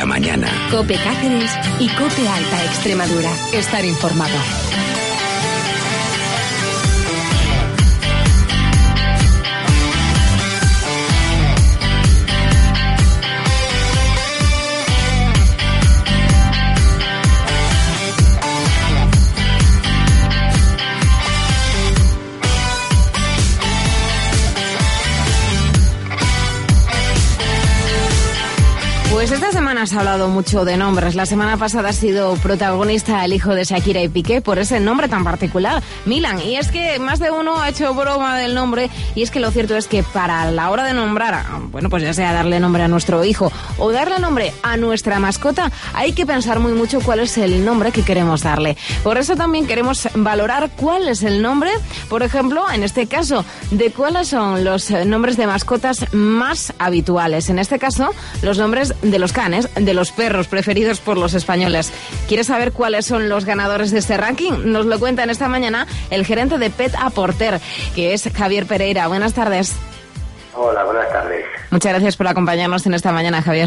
la mañana. COPE Cáceres y COPE Alta Extremadura. Estar informado. Pues esta semana se ha hablado mucho de nombres. La semana pasada ha sido protagonista el hijo de Shakira y Piqué por ese nombre tan particular, Milan. Y es que más de uno ha hecho broma del nombre, y es que lo cierto es que para la hora de nombrar, bueno, pues ya sea darle nombre a nuestro hijo o darle nombre a nuestra mascota, hay que pensar muy mucho cuál es el nombre que queremos darle. Por eso también queremos valorar cuál es el nombre, por ejemplo, en este caso, de cuáles son los nombres de mascotas más habituales. En este caso, los nombres de los canes, de los perros preferidos por los españoles. ¿Quieres saber cuáles son los ganadores de este ranking? Nos lo cuenta en esta mañana el gerente de Pet a Porter, que es Javier Pereira. Buenas tardes. Hola, buenas tardes. Muchas gracias por acompañarnos en esta mañana, Javier.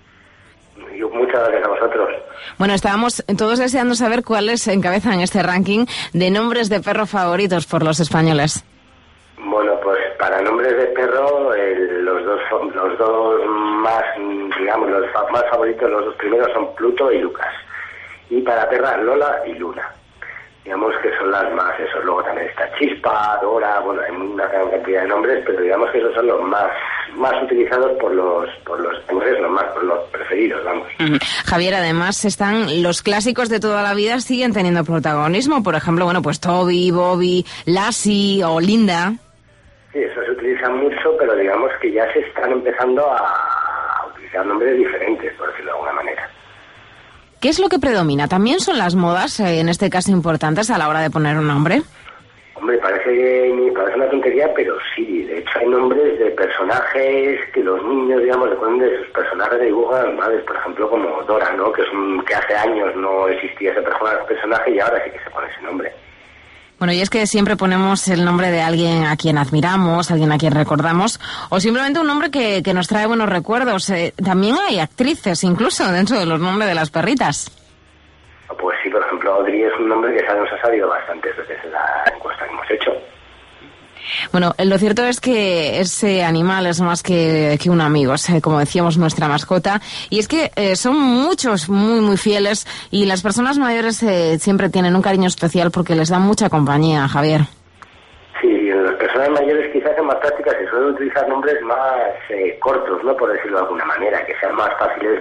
Muchas gracias a vosotros. Bueno, estábamos todos deseando saber cuáles encabezan este ranking de nombres de perro favoritos por los españoles. Bueno, pues para nombres de perro, los dos más, digamos, los más favoritos, los dos primeros son Pluto y Lucas. Y para perra, Lola y Luna. Digamos que son las más, eso. Luego también está Chispa, Dora, bueno, hay una gran cantidad de nombres, pero digamos que esos son los más utilizados por los españoles, los preferidos, vamos. Javier, además están los clásicos de toda la vida, siguen teniendo protagonismo. Por ejemplo, bueno, pues Toby, Bobby, Lassie o Linda. Sí, eso se utiliza mucho, pero digamos que ya se están empezando a utilizar nombres diferentes, por decirlo de alguna manera. ¿Qué es lo que predomina? ¿También son las modas, en este caso, importantes a la hora de poner un nombre? Hombre, parece una tontería, pero sí. De hecho, hay nombres de personajes que los niños, digamos, le ponen de sus personajes de dibujos animados. Por ejemplo, como Dora, ¿no? Que hace años no existía ese personaje y ahora sí que se pone ese nombre. Bueno, y es que siempre ponemos el nombre de alguien a quien admiramos, alguien a quien recordamos, o simplemente un nombre que nos trae buenos recuerdos. También hay actrices, incluso, dentro de los nombres de las perritas. Pues sí, por ejemplo, Audrey es un nombre que nos ha salido bastantes veces en la encuesta que hemos hecho. Bueno, lo cierto es que ese animal es más que un amigo, como decíamos, nuestra mascota. Y es que son muchos muy, muy fieles, y las personas mayores siempre tienen un cariño especial porque les dan mucha compañía, Javier. Sí, las personas mayores quizás en más prácticas se suelen utilizar nombres más cortos, ¿no? Por decirlo de alguna manera, que sean más fáciles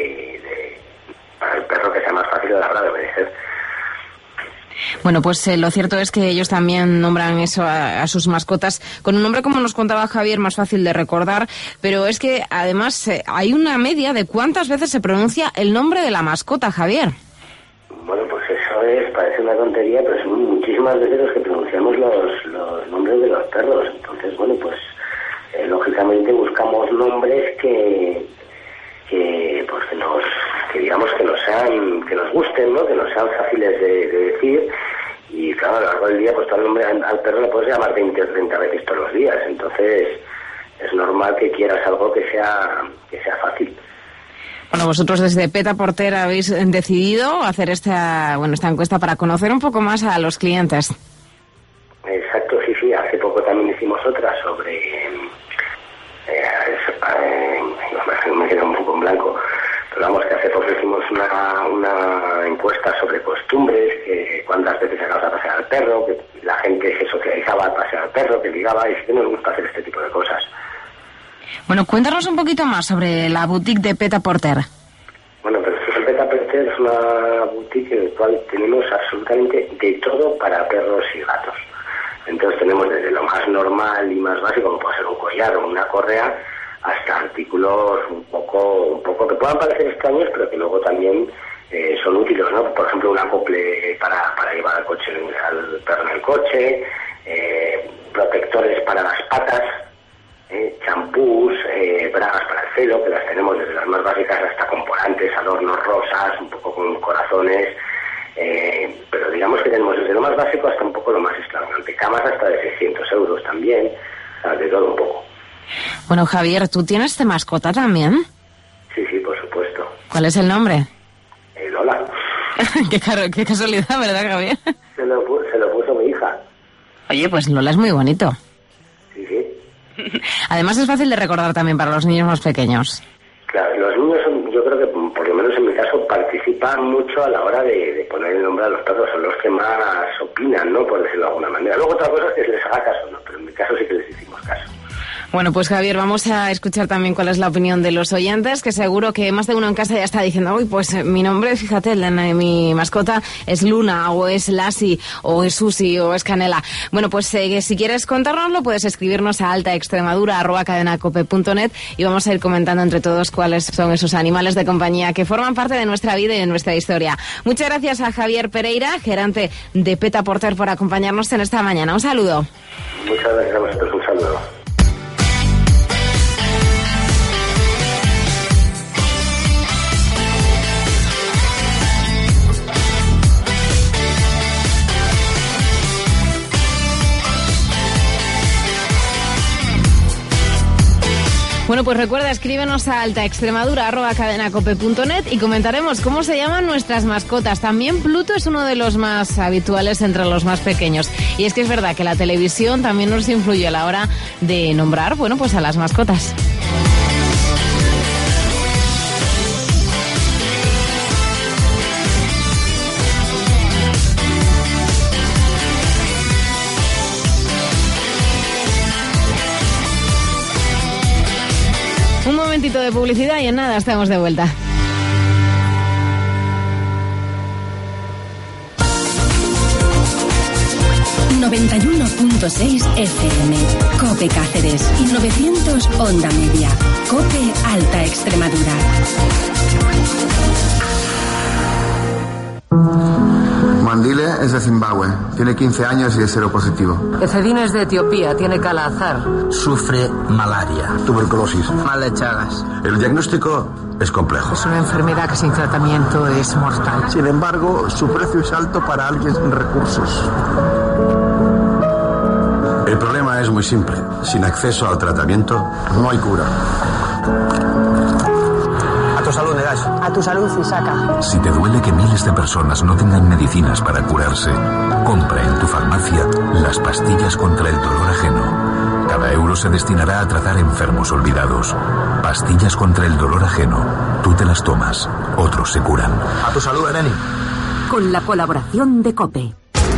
para el perro, que sea más fácil de de obedecer. Bueno, pues lo cierto es que ellos también nombran eso a sus mascotas con un nombre, como nos contaba Javier, más fácil de recordar, pero es que además hay una media de cuántas veces se pronuncia el nombre de la mascota, Javier. Bueno, pues eso parece una tontería, pero son muchísimas veces los que pronunciamos los nombres de los perros. Entonces, bueno, pues lógicamente buscamos nombres que digamos que nos gusten, ¿no? Que nos sean fáciles de decir. Y claro, a lo largo del día, pues todo el nombre al perro le puedes llamar 20 o 30 veces todos los días. Entonces es normal que quieras algo que sea fácil. Bueno, vosotros desde Pet a Porter habéis decidido hacer esta encuesta para conocer un poco más a los clientes. Exacto, sí. Hace poco también hicimos otra sobre... me quedé un poco en blanco. Pero vamos, que hace poco hicimos una encuesta sobre costumbres, que cuántas veces sacabas a pasear al perro, que la gente se socializaba al pasear al perro, que ligaba, y sí que nos gusta hacer este tipo de cosas. Bueno, cuéntanos un poquito más sobre la boutique de Pet a Porter. Bueno, pero el Pet a Porter es una boutique en la cual tenemos absolutamente de todo para perros y gatos. Entonces tenemos desde lo más normal y más básico, como puede ser un collar o una correa, hasta artículos un poco que puedan parecer extraños, pero que luego también son útiles, ¿no? Por ejemplo, un acople para llevar al perro en el coche, protectores para las patas, champús, bragas para el pelo, que las tenemos desde las más básicas hasta con volantes, adornos rosas, un poco con corazones, pero digamos que tenemos desde lo más básico hasta un poco lo más extravagante, camas hasta de 600 euros también, o sea, de todo un poco. Bueno, Javier, ¿tú tienes de mascota también? Sí, por supuesto. ¿Cuál es el nombre? Lola. qué casualidad, ¿verdad, Javier? Se lo puso mi hija. Oye, pues Lola es muy bonito. Sí, sí. Además es fácil de recordar también para los niños más pequeños. Claro, los niños yo creo que, por lo menos en mi caso, participan mucho a la hora de poner el nombre a los perros, son los que más opinan, ¿no? Por decirlo de alguna manera. Luego otra cosa es que se les haga caso, ¿no? Pero en mi caso sí que les hicimos caso. Bueno, pues Javier, vamos a escuchar también cuál es la opinión de los oyentes, que seguro que más de uno en casa ya está diciendo, uy, pues mi nombre, fíjate, mi mascota es Luna, o es Lassie, o es Susi, o es Canela. Bueno, pues si quieres contárnoslo, puedes escribirnos a altaextremadura@cadenacope.net y vamos a ir comentando entre todos cuáles son esos animales de compañía que forman parte de nuestra vida y de nuestra historia. Muchas gracias a Javier Pereira, gerente de Pet A Porter, por acompañarnos en esta mañana. Un saludo. Muchas gracias a vosotros, un saludo. Bueno, pues recuerda, escríbenos a altaextremadura@cadenacope.net y comentaremos cómo se llaman nuestras mascotas. También Pluto es uno de los más habituales entre los más pequeños. Y es que es verdad que la televisión también nos influye a la hora de nombrar, bueno, pues a las mascotas. Un momentito de publicidad y en nada estamos de vuelta. ...91.6 FM... COPE Cáceres... ...y 900 Onda Media... COPE Alta Extremadura. Mandile es de Zimbabue, tiene 15 años y es seropositivo. Ecedín es de Etiopía, tiene Kala-Azar. Sufre malaria. Tuberculosis. Mal de Chagas. El diagnóstico es complejo. Es una enfermedad que sin tratamiento es mortal. Sin embargo, su precio es alto para alguien sin recursos. El problema es muy simple. Sin acceso al tratamiento, no hay cura. A tu salud, Negas. A tu salud, Isaka. Si te duele que miles de personas no tengan medicinas para curarse, compra en tu farmacia las pastillas contra el dolor ajeno. Cada euro se destinará a tratar enfermos olvidados. Pastillas contra el dolor ajeno. Tú te las tomas, otros se curan. A tu salud, Ereni. Con la colaboración de COPE.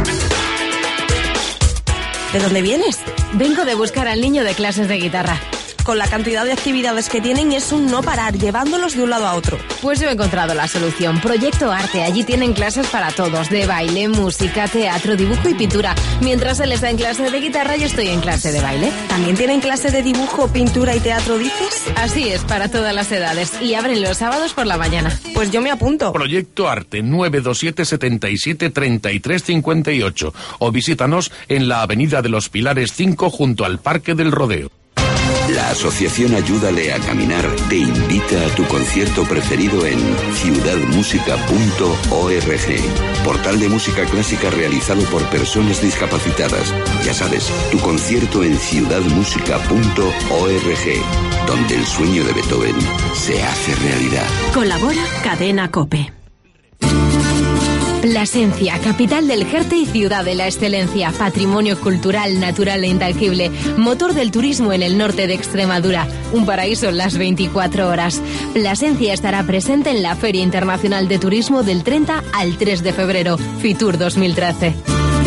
¿De dónde vienes? Vengo de buscar al niño de clases de guitarra. Con la cantidad de actividades que tienen es un no parar, llevándolos de un lado a otro. Pues yo he encontrado la solución. Proyecto Arte. Allí tienen clases para todos, de baile, música, teatro, dibujo y pintura. Mientras él está en clase de guitarra, yo estoy en clase de baile. ¿También tienen clase de dibujo, pintura y teatro, dices? Así es, para todas las edades. Y abren los sábados por la mañana. Pues yo me apunto. Proyecto Arte 927 77 33 58 o visítanos en la Avenida de los Pilares 5 junto al Parque del Rodeo. La Asociación Ayúdale a Caminar te invita a tu concierto preferido en ciudadmusica.org, portal de música clásica realizado por personas discapacitadas. Ya sabes, tu concierto en ciudadmusica.org, donde el sueño de Beethoven se hace realidad. Colabora Cadena COPE. Plasencia, capital del Jerte y ciudad de la excelencia, patrimonio cultural, natural e intangible, motor del turismo en el norte de Extremadura, un paraíso en las 24 horas. Plasencia estará presente en la Feria Internacional de Turismo del 30 al 3 de febrero, Fitur 2013.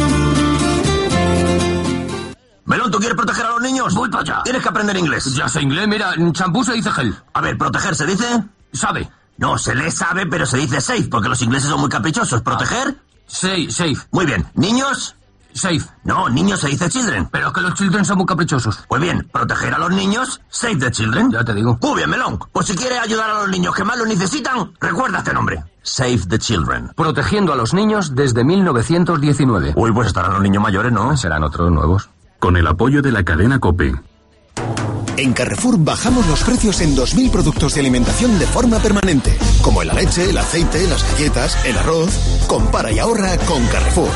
Melón, ¿tú quieres proteger a los niños? Voy para allá. Tienes que aprender inglés. Ya sé inglés, mira, en champú se dice gel. A ver, ¿proteger se dice? ¿Sabe? No, se le sabe, pero se dice safe, porque los ingleses son muy caprichosos. ¿Proteger? Safe. Muy bien. ¿Niños? Safe. No, niños se dice children. Pero es que los children son muy caprichosos. Pues bien, proteger a los niños, save the children. Ya te digo. Muy bien, Melón. Pues si quieres ayudar a los niños que más lo necesitan, recuerda este nombre. Save the children. Protegiendo a los niños desde 1919. Uy, pues estarán los niños mayores, ¿no? Serán otros nuevos. Con el apoyo de la cadena COPE. En Carrefour bajamos los precios en 2.000 productos de alimentación de forma permanente, como la leche, el aceite, las galletas, el arroz. Compara y ahorra con Carrefour.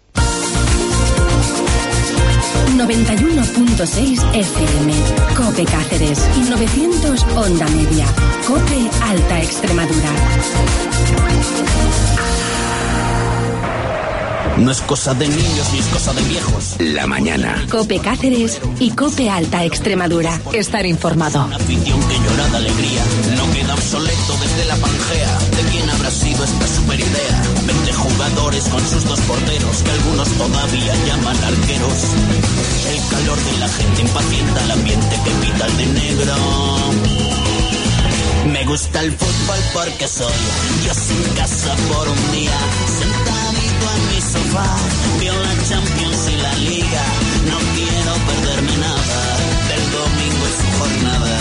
91.6 FM, COPE Cáceres y 900 Onda Media, COPE Alta Extremadura. No es cosa de niños ni es cosa de viejos. La mañana. COPE Cáceres y COPE Alta Extremadura. Estar informado. Una afición que llora de alegría. No queda obsoleto desde la Pangea. ¿De quién habrá sido esta super idea? 20 jugadores con sus 2 porteros, que algunos todavía llaman arqueros. El calor de la gente impacienta el ambiente que pita el de negro. Me gusta el fútbol porque soy yo sin casa por un día, sentadito en mi sofá, veo la Champions y la Liga. No quiero perderme nada del domingo y su jornada,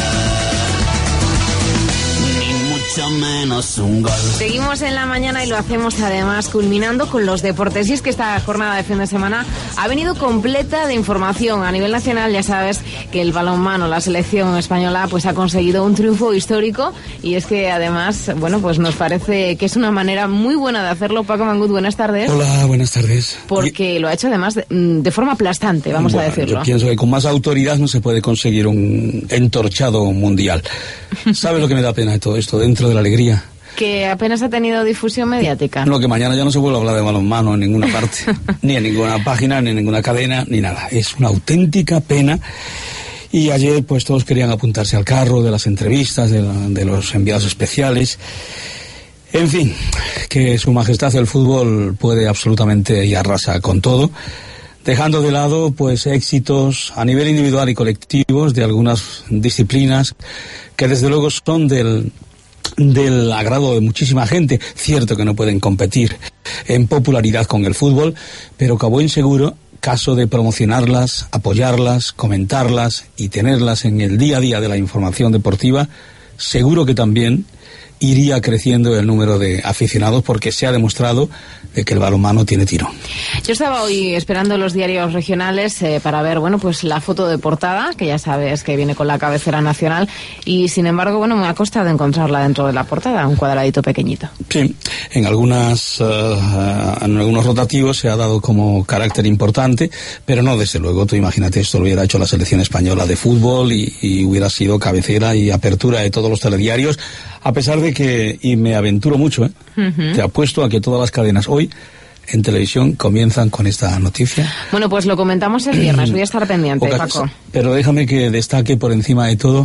ni mucho menos un gol. Seguimos en la mañana y lo hacemos además culminando con los deportes. Y es que esta jornada de fin de semana ha venido completa de información. A nivel nacional ya sabes que el balonmano, la selección española, pues ha conseguido un triunfo histórico. Y es que además, bueno, pues nos parece que es una manera muy buena de hacerlo. Paco Mangut, buenas tardes. Hola, buenas tardes. Porque lo ha hecho además de forma aplastante, vamos a decirlo. Yo pienso que con más autoridad no se puede conseguir un entorchado mundial. ¿Sabes lo que me da pena de todo esto? Dentro de la alegría. Que apenas ha tenido difusión mediática. No, que mañana ya no se vuelve a hablar de balonmano en ninguna parte. Ni en ninguna página, ni en ninguna cadena, ni nada. Es una auténtica pena. Y ayer pues todos querían apuntarse al carro de las entrevistas, de los enviados especiales. En fin, que su majestad el fútbol puede absolutamente y arrasa con todo, dejando de lado pues éxitos a nivel individual y colectivos de algunas disciplinas que desde luego son del agrado de muchísima gente. Cierto que no pueden competir en popularidad con el fútbol, pero que a buen seguro, caso de promocionarlas, apoyarlas, comentarlas y tenerlas en el día a día de la información deportiva, seguro que también iría creciendo el número de aficionados, porque se ha demostrado de que el balonmano tiene tirón. Yo estaba hoy esperando los diarios regionales para ver, bueno, pues la foto de portada, que ya sabes que viene con la cabecera nacional, y sin embargo, bueno, me ha costado encontrarla dentro de la portada, un cuadradito pequeñito. Sí, en algunos rotativos se ha dado como carácter importante, pero no, desde luego, tú imagínate, esto lo hubiera hecho la selección española de fútbol y hubiera sido cabecera y apertura de todos los telediarios, a pesar de que, y me aventuro mucho, te apuesto a que todas las cadenas hoy en televisión comienzan con esta noticia. Bueno, pues lo comentamos el viernes, voy a estar pendiente, Paco. Pero déjame que destaque por encima de todo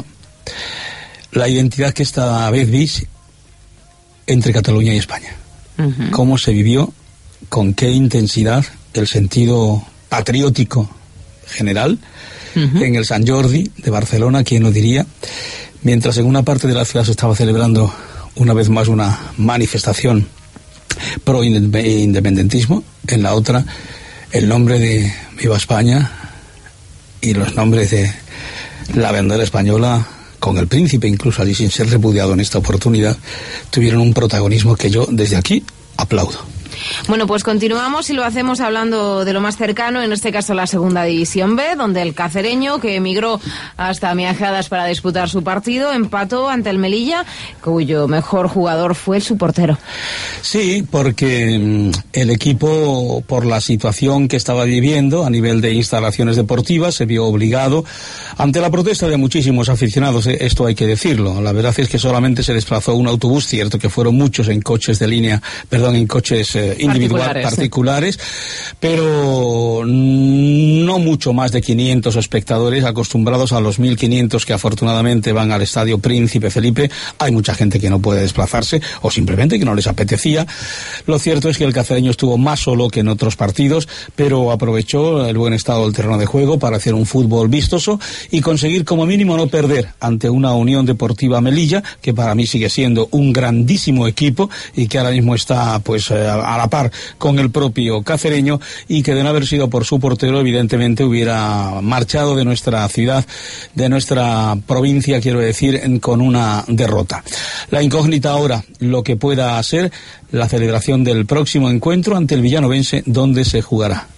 la identidad que esta vez vi entre Cataluña y España. Cómo se vivió, con qué intensidad, el sentido patriótico general en el Sant Jordi de Barcelona, ¿quién lo diría? Mientras en una parte de la ciudad se estaba celebrando una vez más una manifestación pro independentismo, en la otra el nombre de Viva España y los nombres de la bandera española, con el príncipe incluso allí sin ser repudiado en esta oportunidad, tuvieron un protagonismo que yo desde aquí aplaudo. Bueno, pues continuamos y lo hacemos hablando de lo más cercano, en este caso la Segunda División B, donde el cacereño, que emigró hasta Miajadas para disputar su partido, empató ante el Melilla, cuyo mejor jugador fue su portero. Sí, porque el equipo, por la situación que estaba viviendo a nivel de instalaciones deportivas, se vio obligado, ante la protesta de muchísimos aficionados, esto hay que decirlo. La verdad es que solamente se desplazó un autobús, cierto que fueron muchos en coches de línea, en coches particulares, pero no mucho más de 500 espectadores, acostumbrados a los 1.500 que afortunadamente van al Estadio Príncipe Felipe. Hay mucha gente que no puede desplazarse o simplemente que no les apetecía. Lo cierto es que el cacereño estuvo más solo que en otros partidos, pero aprovechó el buen estado del terreno de juego para hacer un fútbol vistoso y conseguir como mínimo no perder ante una Unión Deportiva Melilla, que para mí sigue siendo un grandísimo equipo y que ahora mismo está pues a la par con el propio cacereño, y que de no haber sido por su portero evidentemente hubiera marchado de nuestra ciudad, de nuestra provincia, quiero decir, con una derrota. La incógnita ahora, lo que pueda ser la celebración del próximo encuentro ante el villanovense, donde se jugará.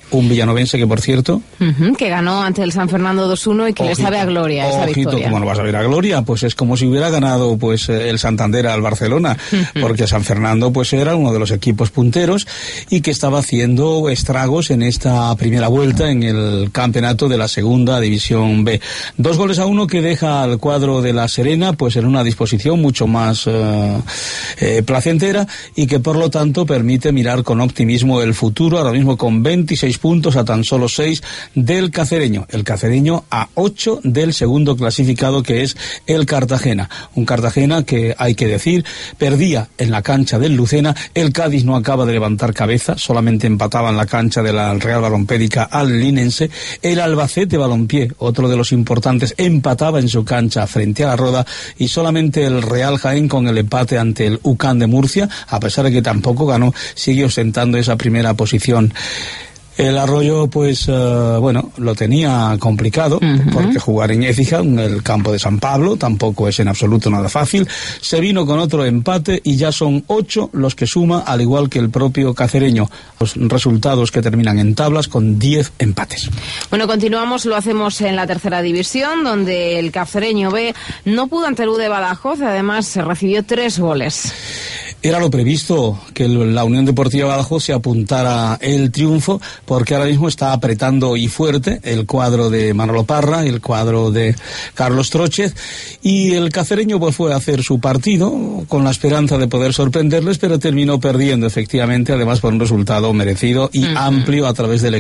Un villanovense que, por cierto... que ganó ante el San Fernando 2-1 y que le sabe a gloria esa victoria. ¿Cómo no vas a ver a gloria? Pues es como si hubiera ganado pues el Santander al Barcelona, porque San Fernando pues era uno de los equipos punteros y que estaba haciendo estragos en esta primera vuelta en el campeonato de la segunda división B. 2-1 que deja al cuadro de La Serena pues en una disposición mucho más placentera y que por lo tanto permite mirar con optimismo el futuro, ahora mismo con 26 puntos a tan solo 6 del Cacereño. El Cacereño a 8 del segundo clasificado, que es el Cartagena. Un Cartagena que, hay que decir, perdía en la cancha del Lucena. El Cádiz no acaba de levantar cabeza, solamente empataba en la cancha de la Real Balompédica al Linense. El Albacete Balompié, otro de los importantes, empataba en su cancha frente a la Roda, y solamente el Real Jaén, con el empate ante el UCAN de Murcia, a pesar de que tampoco ganó, sigue ostentando esa primera posición. El Arroyo, pues, lo tenía complicado, porque jugar en Écija, en el campo de San Pablo, tampoco es en absoluto nada fácil. Se vino con otro empate y ya son 8 los que suma, al igual que el propio Cacereño. Los resultados que terminan en tablas con 10 empates. Bueno, continuamos, lo hacemos en la tercera división, donde el Cacereño B no pudo ante el U de Badajoz, además se recibió 3 goles. Era lo previsto que la Unión Deportiva Badajoz se apuntara el triunfo, porque ahora mismo está apretando y fuerte el cuadro de Manolo Parra, el cuadro de Carlos Tróchez, y el Cacereño pues fue a hacer su partido con la esperanza de poder sorprenderles, pero terminó perdiendo efectivamente, además por un resultado merecido y amplio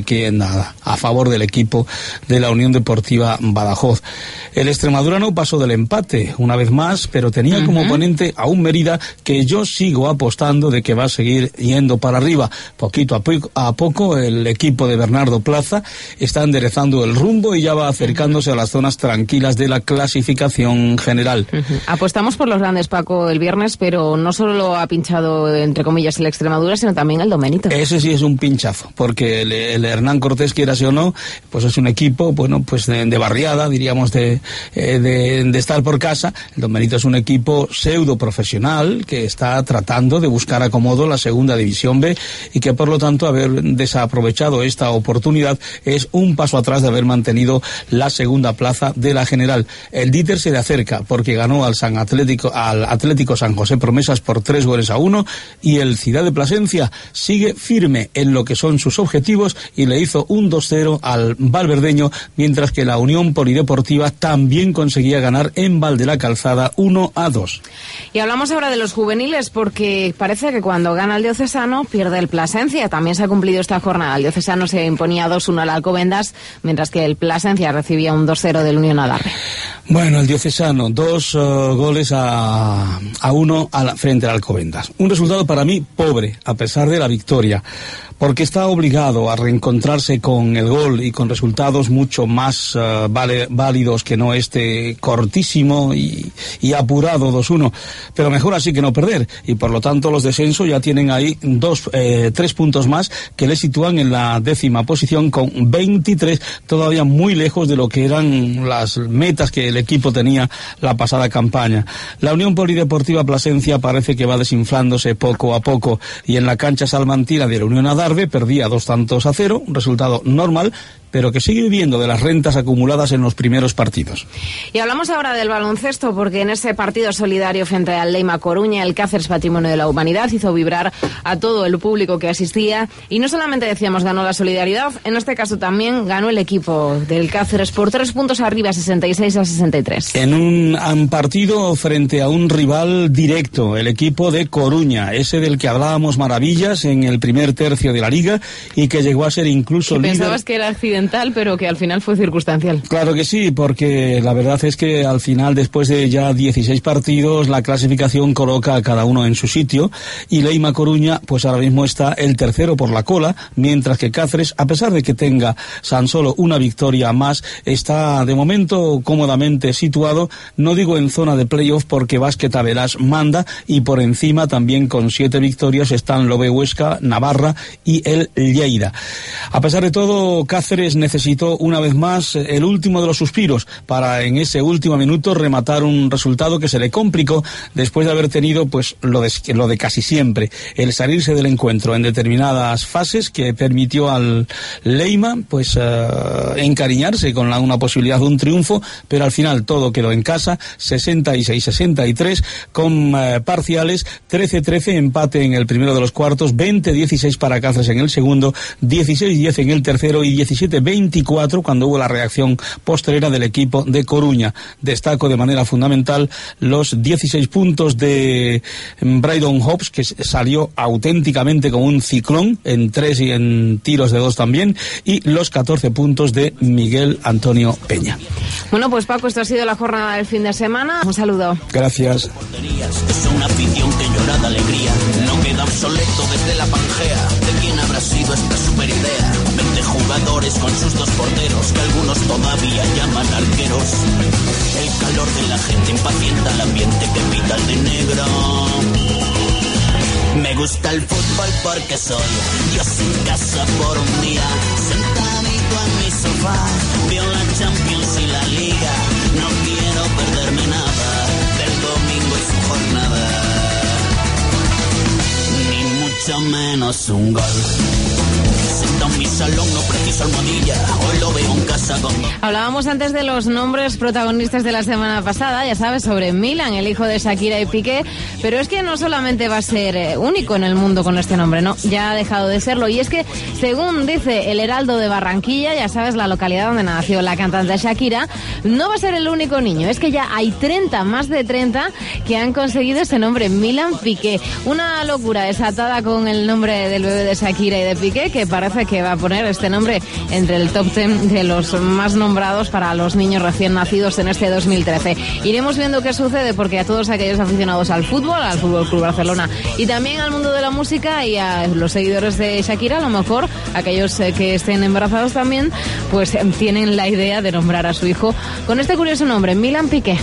a favor del equipo de la Unión Deportiva Badajoz. El Extremadura pasó del empate una vez más, pero tenía como oponente a un Mérida que yo sigo apostando de que va a seguir yendo para arriba. Poquito a poco el equipo de Bernardo Plaza está enderezando el rumbo y ya va acercándose a las zonas tranquilas de la clasificación general. Apostamos por los grandes, Paco, el viernes, pero no solo lo ha pinchado, entre comillas, el Extremadura, sino también el Domenito. Ese sí es un pinchazo, porque el Hernán Cortés, quieras o no, pues es un equipo, bueno, pues de barriada, diríamos, de estar por casa. El Domenito es un equipo pseudo profesional que está tratando de buscar acomodo en la segunda división B y que por lo tanto haber desaprovechado esta oportunidad es un paso atrás de haber mantenido la segunda plaza de la general. El Díter se le acerca porque ganó al Atlético San José Promesas por 3-1 y el Ciudad de Plasencia sigue firme en lo que son sus objetivos y le hizo un 2-0 al valverdeño, mientras que la Unión Polideportiva también conseguía ganar en Val de la Calzada 1-2. Y hablamos ahora de los juveniles, porque parece que cuando gana el Diocesano pierde el Plasencia. También se ha cumplido esta jornada. El Diocesano se imponía 2-1 al Alcobendas, mientras que el Plasencia recibía un 2-0 del Unión Adarve. Bueno, el Diocesano, 2 goles a 1 frente al Alcobendas. Un resultado para mí pobre, a pesar de la victoria, porque está obligado a reencontrarse con el gol y con resultados mucho más válidos que no este cortísimo y apurado 2-1. Pero mejor así que no perder, y por lo tanto los descensos ya tienen ahí 3 puntos más que le sitúan en la 10ª posición con 23, todavía muy lejos de lo que eran las metas que el equipo tenía la pasada campaña. La Unión Polideportiva Plasencia parece que va desinflándose poco a poco, y en la cancha salmantina de la Unión Adarve perdía 2-0, un resultado normal, pero que sigue viviendo de las rentas acumuladas en los primeros partidos. Y hablamos ahora del baloncesto, porque en ese partido solidario frente al Leima Coruña, el Cáceres Patrimonio de la Humanidad hizo vibrar a todo el público que asistía, y no solamente decíamos ganó la solidaridad, en este caso también ganó el equipo del Cáceres por 3 puntos arriba, 66-63. En un partido frente a un rival directo, el equipo de Coruña, ese del que hablábamos maravillas en el primer tercio de la liga y que llegó a ser incluso líder. Pensabas que era accidental, pero que al final fue circunstancial. Claro que sí, porque la verdad es que al final, después de ya 16 partidos, la clasificación coloca a cada uno en su sitio, y Leima Coruña pues ahora mismo está el tercero por la cola, mientras que Cáceres, a pesar de que tenga tan solo una victoria más, está de momento cómodamente situado, no digo en zona de playoff, porque Básquet Abelas manda, y por encima también con 7 victorias están Lobe Huesca, Navarra y el Lleida. A pesar de todo, Cáceres pues necesitó una vez más el último de los suspiros para en ese último minuto rematar un resultado que se le complicó después de haber tenido pues lo de casi siempre, el salirse del encuentro en determinadas fases que permitió al Leima pues encariñarse con una posibilidad de un triunfo, pero al final todo quedó en casa, 66-63 con parciales, 13-13 empate en el primero de los cuartos, 20-16 para Cáceres en el segundo, 16-10 en el tercero y 17-24 cuando hubo la reacción postrera del equipo de Coruña. Destaco de manera fundamental los 16 puntos de Brydon Hobbs, que salió auténticamente como un ciclón en 3 y en tiros de 2 también, y los 14 puntos de Miguel Antonio Peña. Bueno, pues Paco, esto ha sido la jornada del fin de semana. Un saludo. Gracias. Es una afición que llora de alegría, no queda obsoleto desde la Pangea. ¿De quién habrá sido esta super idea? 20 jugadores con sus 2 porteros, que algunos todavía llaman arqueros. El calor de la gente impacienta el ambiente que pita el de negro. Me gusta el fútbol porque soy Dios en casa por un día, sentadito en mi sofá, veo la Champions y la Liga. No quiero perderme nada del domingo y su jornada, ni mucho menos un gol. Sentado en mi salón, no preciso almohadilla, hoy lo veo en casa con... Hablábamos antes de los nombres protagonistas de la semana pasada, ya sabes, sobre Milan, el hijo de Shakira y Piqué, pero es que no solamente va a ser único en el mundo con este nombre, no, ya ha dejado de serlo, y es que, según dice el Heraldo de Barranquilla, ya sabes, la localidad donde nació la cantante Shakira, no va a ser el único niño, es que ya hay 30, más de 30, que han conseguido ese nombre, Milan Piqué. Una locura desatada con el nombre del bebé de Shakira y de Piqué, que parece que va a poner este nombre entre el top 10 de los más nombrados para los niños recién nacidos en este 2013. Iremos viendo qué sucede, porque a todos aquellos aficionados al fútbol, al Fútbol Club Barcelona y también al mundo de la música y a los seguidores de Shakira, a lo mejor aquellos que estén embarazados también, pues tienen la idea de nombrar a su hijo con este curioso nombre, Milan Piqué.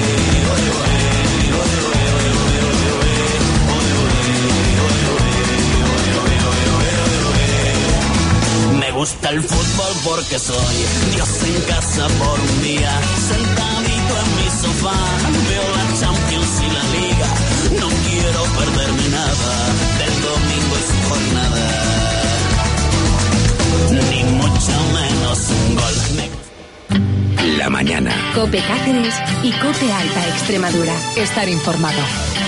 Me gusta el fútbol porque soy Dios en casa por un día, sentadito en mi sofá, veo la Champions y la Liga. No quiero perderme nada del domingo y su jornada, ni mucho menos un gol. La mañana. COPE Cáceres y COPE Alta Extremadura. Estar informado.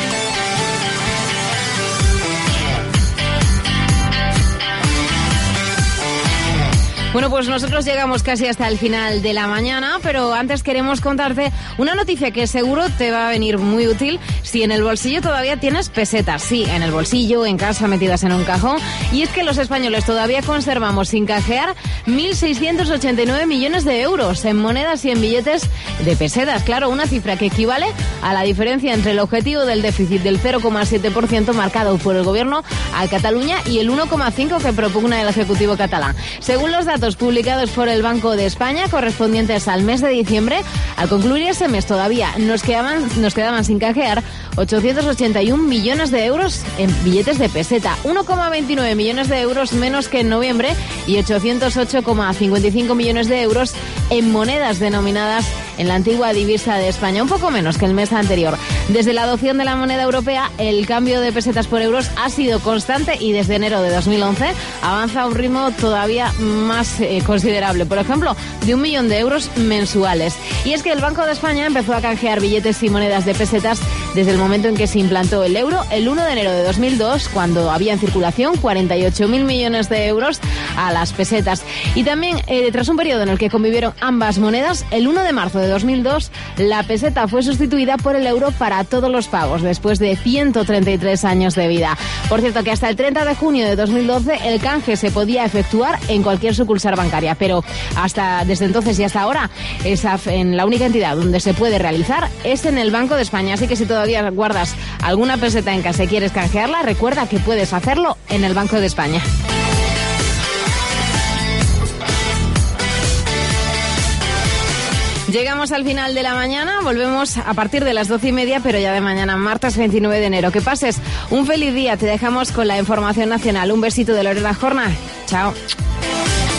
Bueno, pues nosotros llegamos casi hasta el final de la mañana, pero antes queremos contarte una noticia que seguro te va a venir muy útil si en el bolsillo todavía tienes pesetas. Sí, en el bolsillo, en casa, metidas en un cajón. Y es que los españoles todavía conservamos sin canjear 1.689 millones de euros en monedas y en billetes de pesetas. Claro, una cifra que equivale a la diferencia entre el objetivo del déficit del 0,7% marcado por el gobierno a Cataluña y el 1,5% que propugna el Ejecutivo catalán. Según los datos publicados por el Banco de España correspondientes al mes de diciembre, al concluir ese mes todavía nos quedaban sin canjear 881 millones de euros en billetes de peseta, 1,29 millones de euros menos que en noviembre y 808,55 millones de euros en monedas denominadas en la antigua divisa de España, un poco menos que el mes anterior. Desde la adopción de la moneda europea, el cambio de pesetas por euros ha sido constante y desde enero de 2011 avanza a un ritmo todavía más considerable, por ejemplo, de 1 millón de euros mensuales. Y es que el Banco de España empezó a canjear billetes y monedas de pesetas desde el momento en que se implantó el euro, el 1 de enero de 2002, cuando había en circulación 48.000 millones de euros a las pesetas. Y también, tras un periodo en el que convivieron ambas monedas, el 1 de marzo de 2002, la peseta fue sustituida por el euro para todos los pagos, después de 133 años de vida. Por cierto, que hasta el 30 de junio de 2012 el canje se podía efectuar en cualquier sucursal bancaria, pero desde entonces y hasta ahora, en la única entidad donde se puede realizar es en el Banco de España. Así que si todavía guardas alguna peseta en casa y quieres canjearla, recuerda que puedes hacerlo en el Banco de España. Llegamos al final de la mañana, volvemos a partir de las 12:30, pero ya de mañana, martes 29 de enero. Que pases un feliz día, te dejamos con la información nacional. Un besito de Lorena Jorna. Chao.